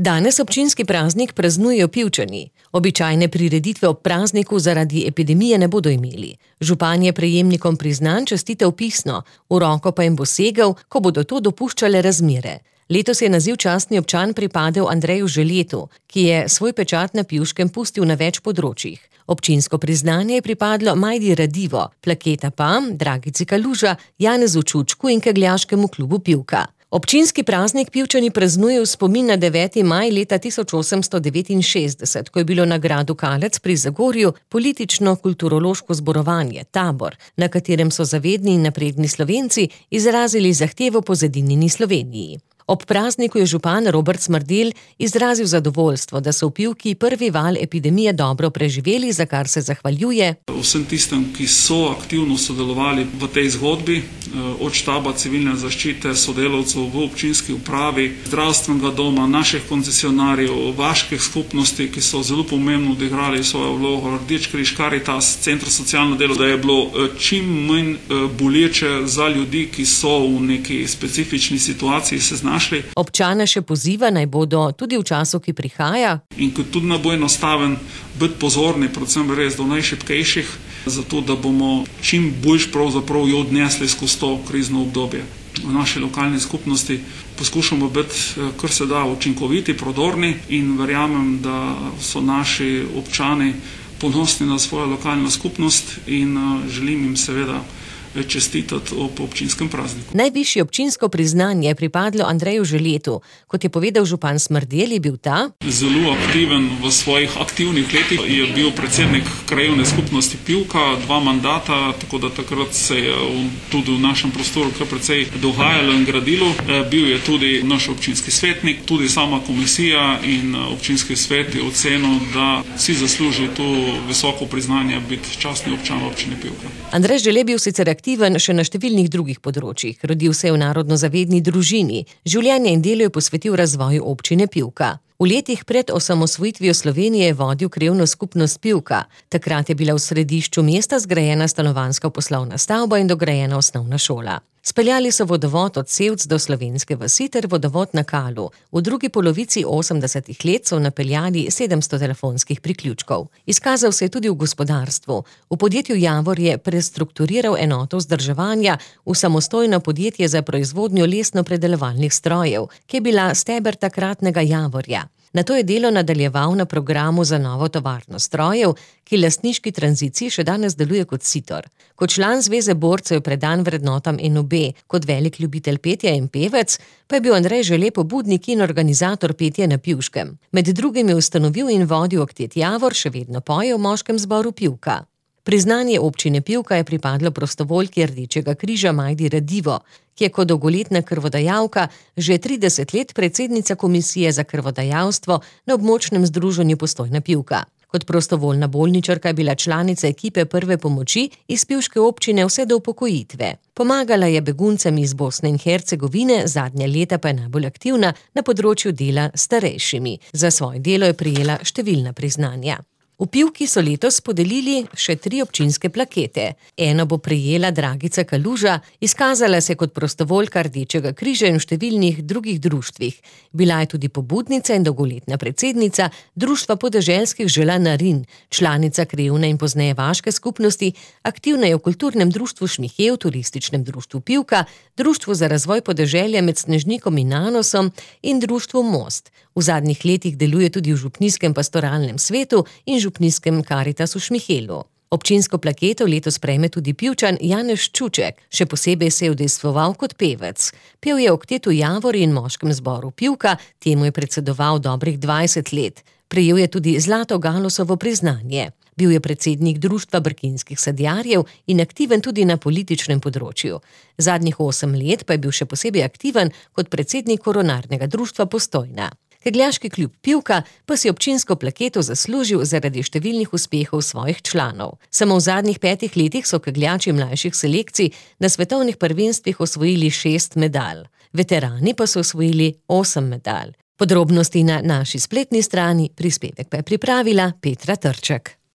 Danes občinski praznik praznujejo Pivčani. Običajne prireditve ob prazniku zaradi epidemije ne bodo imeli. Župan je prejemnikom priznanj čestital pisno, v roko pa jim bo segel, ko bodo to dopuščale razmere. Letos je naziv častni občan pripadel Andreju Želetu, ki je svoj pečat na Pivškem pustil na več področjih. Občinsko priznanje je pripadlo Majdi Radivo, plaketa pa Dragici Kaluža, Janezu Čučku in kegljaškemu klubu Pivka. Občinski praznik Pivčani praznujejo v spomin na 9. maj leta 1869, ko je bilo na gradu Kalec pri Zagorju politično-kulturološko zborovanje, tabor, na katerem so zavedni in napredni Slovenci izrazili zahtevo po zedinjeni Sloveniji. Ob prazniku je župan Robert Smrdelj izrazil zadovoljstvo, da so v Pivki prvi val epidemije dobro preživeli, za kar se zahvaljuje vsem tistem, ki so aktivno sodelovali v tej zgodbi, od štaba civilne zaščite, sodelavcev v občinski upravi, zdravstvenega doma, naših koncesionarjev, vaških skupnosti, ki so zelo pomembno odigrali svojo vlogo, Rdeči križ, Karitas, Center za socialno delo, da je bilo čim manj boleče za ljudi, ki so v neki specifični situaciji se znašli. Občane še poziva, naj bodo tudi v času, ki prihaja. In kot tudi ne bo enostaven biti pozorni, predvsem res do najšibkejših, zato da bomo čim boljš pravzaprav jo odnesli skozi to krizno obdobje. V naši lokalni skupnosti poskušamo biti kar se da učinkoviti, prodorni in verjamem, da so naši občani ponosni na svojo lokalno skupnost in želim jim seveda čestitati ob občinskem prazniku. Najvišje občinsko priznanje je pripadlo Andreju Želetu. Kot je povedal župan Smrdelj, je bil ta zelo aktiven v svojih aktivnih letih. Je bil predsednik krajevne skupnosti Pivka, 2 mandata, tako da takrat se je tudi v našem prostoru kar precej dogajalo in gradilo. Bil je tudi naš občinski svetnik, tudi sama komisija in občinski svet je ocenil, da si zasluži to visoko priznanje biti častni občan občine Pivka. Andrej Žele bil sicer aktiven še na številnih drugih področjih. Rodil se je v narodno zavedni družini. Življenje in delo je posvetil razvoju občine Pivka. V letih pred osamosvojitvijo Slovenije je vodil krajevno skupnost Pivka. Takrat je bila v središču mesta zgrajena stanovanjska poslovna stavba in dograjena osnovna šola. Speljali so vodovod od Sevc do slovenske vasi ter vodovod na Kalu. V drugi polovici 80. let so napeljali 700 telefonskih priključkov. Izkazal se je tudi v gospodarstvu. V podjetju Javor je prestrukturiral enoto vzdrževanja v samostojno podjetje za proizvodnjo lesno-predelovalnih strojev, ki je bila steber takratnega Javorja. Nato je delo nadaljeval na programu za novo tovarno strojev, ki lastniški tranziciji še danes deluje kot sitor. Kot član Zveze borcev je predan vrednotam NOB, kot velik ljubitelj petja in pevec, pa je bil Andrej Žele pobudnik in organizator petja na Pivškem. Med drugim je ustanovil in vodil oktet Javor, še vedno poje v moškem zboru Pivka. Priznanje občine Pivka je pripadlo prostovoljki Rdečega križa Majdi Radivo, ki je kot dolgoletna krvodajalka že 30 let predsednica komisije za krvodajalstvo na območnem združenju Postojna Pivka. Kot prostovoljna bolničarka je bila članica ekipe prve pomoči iz pivške občine vse do upokojitve. Pomagala je beguncem iz Bosne in Hercegovine, zadnja leta pa je najbolj aktivna na področju dela s starejšimi. Za svoje delo je prejela številna priznanja. V Pivki so letos podelili še 3 občinske plakete. Eno bo prejela Dragica Kaluža, izkazala se kot prostovoljka Rdečega križa in v številnih drugih društvih. Bila je tudi pobudnica in dolgoletna predsednica Društva podeželskih žela Narin, članica krajevne in pozneje vaške skupnosti, aktivna je v kulturnem društvu Šmihev, turističnem društvu Pivka, društvu za razvoj podeželja med Snežnikom in Nanosom in društvu Most. V zadnjih letih deluje tudi v župnijskem pastoralnem svetu in župnijskem Karitasu Šmihelu. Občinsko plaketo letos prejme tudi Pivčan Janez Čuček, še posebej se je udejstvoval kot pevec. Pel je v oktetu Javor in moškem zboru Pivka, temu je predsedoval dobrih 20 let. Prejel je tudi zlato Galusovo priznanje. Bil je predsednik društva brkinskih sadjarjev in aktiven tudi na političnem področju. Zadnjih 8 let pa je bil še posebej aktiven kot predsednik koronarnega društva Postojna. Kegljaški klub Pivka pa si občinsko plaketo zaslužil zaradi številnih uspehov svojih članov. Samo v zadnjih 5 letih so kegljači mlajših selekcij na svetovnih prvenstvih osvojili 6 medalj. Veterani pa so osvojili 8 medalj. Podrobnosti na naši spletni strani, prispevek pa je pripravila Petra Trček.